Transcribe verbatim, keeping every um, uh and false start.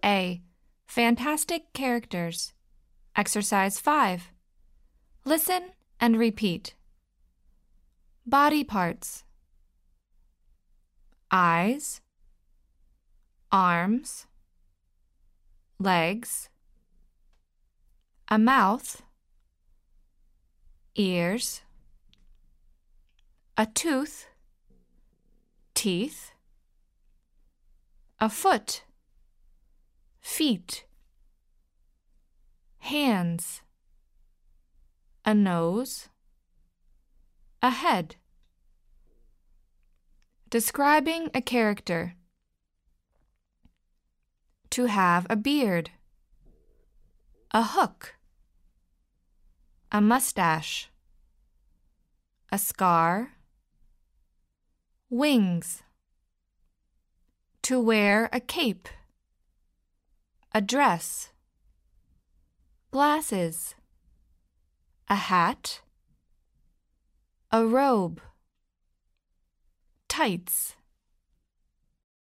A. Fantastic characters. Exercise five. Listen and repeat. Body parts: eyes, arms, legs, a mouth, ears, a tooth, teeth, a foot, feet, hands, a nose, a head. Describing a character: to have a beard, a hook, a mustache, a scar, wings, to wear a cape, a dress, glasses, a hat, a robe, tights.